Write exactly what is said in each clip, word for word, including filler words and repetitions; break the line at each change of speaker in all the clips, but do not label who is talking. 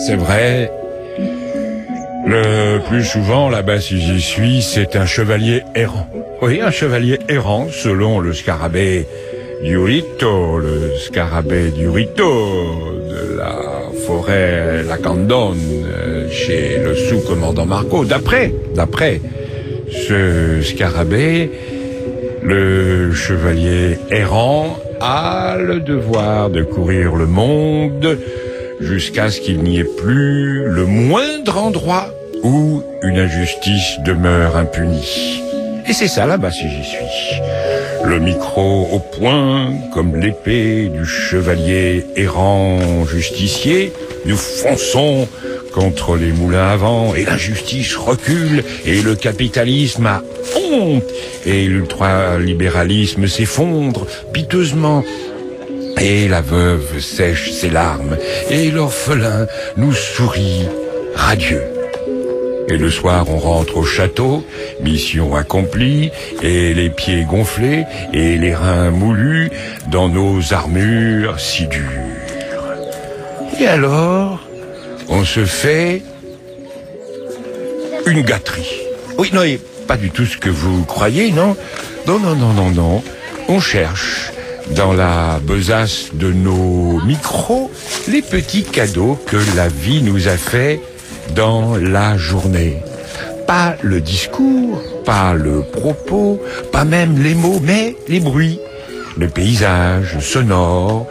c'est vrai. Le plus souvent, là-bas, si j'y suis, c'est un chevalier errant. Oui, un chevalier errant, selon le scarabée Diurito, le scarabée Diurito de la forêt Lacandone, chez le sous-commandant Margot. D'après, d'après ce scarabée, le chevalier errant a le devoir de courir le monde jusqu'à ce qu'il n'y ait plus le moindre endroit où une injustice demeure impunie. Et c'est ça là-bas si j'y suis. Le micro au poing, comme l'épée du chevalier errant justicier, nous fonçons contre les moulins à vent, et l'injustice recule, et le capitalisme a honte, et l'ultralibéralisme s'effondre piteusement. Et la veuve sèche ses larmes, et l'orphelin nous sourit radieux. Et le soir, on rentre au château, mission accomplie, et les pieds gonflés, et les reins moulus, dans nos armures si dures. Et alors, on se fait une gâterie. Oui, non, et pas du tout ce que vous croyez, non? Non, non, non, non, non. On cherche dans la besace de nos micros les petits cadeaux que la vie nous a fait dans la journée. Pas le discours, pas le propos, pas même les mots, mais les bruits, le paysage sonore,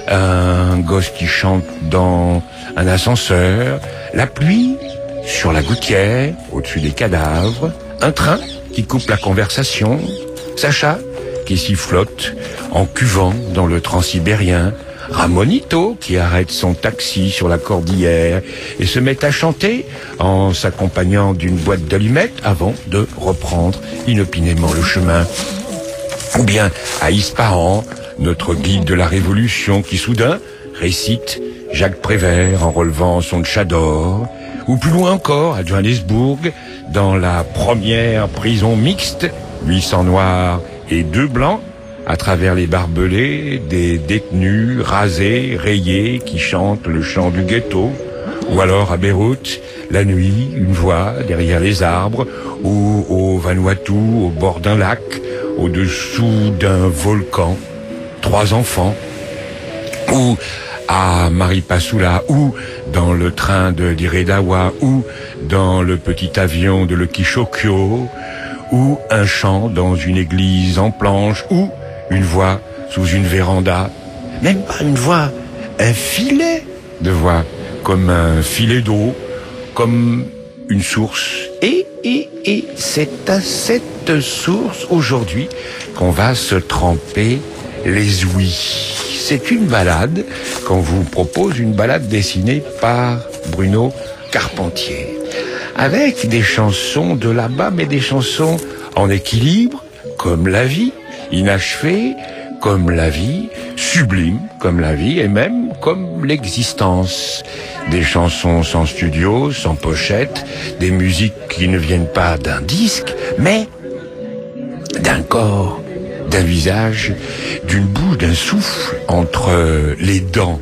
un gosse qui chante dans un ascenseur, la pluie sur la gouttière, au-dessus des cadavres, un train qui coupe la conversation, Sacha qui s'y flotte en cuvant dans le transsibérien, Ramonito qui arrête son taxi sur la cordillère et se met à chanter en s'accompagnant d'une boîte d'allumettes avant de reprendre inopinément le chemin. Ou bien à Ispahan, notre guide de la Révolution qui soudain récite Jacques Prévert en relevant son tchador. Ou plus loin encore, à Johannesburg, dans la première prison mixte, huit cents noirs et deux blancs, à travers les barbelés des détenus rasés, rayés, qui chantent le chant du ghetto. Ou alors à Beyrouth, la nuit, une voix derrière les arbres, ou au Vanuatu, au bord d'un lac, au-dessous d'un volcan, trois enfants. Ou à Maripasoula, ou dans le train de d'Iredawa, ou dans le petit avion de l'Okishokyo, ou un chant dans une église en planche, ou une voix sous une véranda, même pas une voix, un filet de voix, comme un filet d'eau, comme une source. Et, et, et c'est à cette source aujourd'hui qu'on va se tremper les ouïes. C'est une balade qu'on vous propose, une balade dessinée par Bruno Carpentier, avec des chansons de là-bas, mais des chansons en équilibre, comme la vie, inachevée, comme la vie, sublime, comme la vie, et même comme l'existence. Des chansons sans studio, sans pochette, des musiques qui ne viennent pas d'un disque, mais d'un corps, d'un visage, d'une bouche, d'un souffle, entre les dents.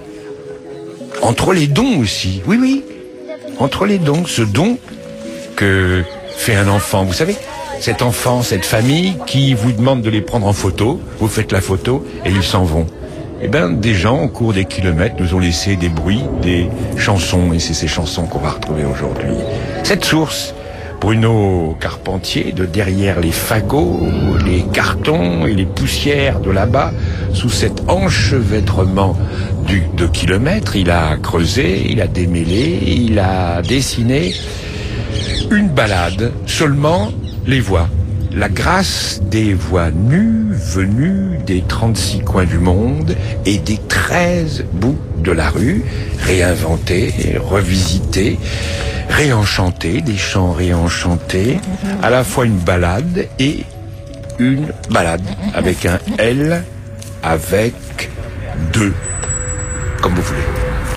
Entre les dons aussi, oui, oui, entre les dons, ce don que fait un enfant, vous savez, cet enfant, cette famille qui vous demande de les prendre en photo, vous faites la photo et ils s'en vont. Eh bien, des gens, au cours des kilomètres, nous ont laissé des bruits, des chansons, et c'est ces chansons qu'on va retrouver aujourd'hui. Cette source, Bruno Carpentier, de derrière les fagots, les cartons et les poussières de là-bas, sous cet enchevêtrement du, de kilomètres, il a creusé, il a démêlé, il a dessiné une balade, seulement les voix. La grâce des voix nues, venues des trente-six coins du monde et des treize bouts de la rue, réinventés, revisités, réenchantés, des chants réenchantés, à la fois une balade et une balade, avec un L, avec deux, comme vous voulez.